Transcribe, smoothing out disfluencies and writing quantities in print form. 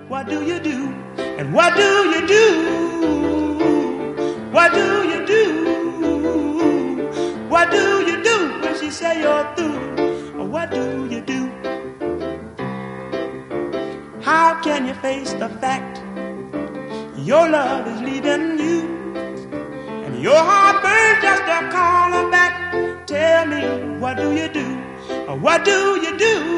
What do you do? And what do you do? What do you do? What do you do when she say you're through? What do you do? How can you face the fact your love is leaving you? And your heart burns just to call her back. Tell me, what do you do? What do you do?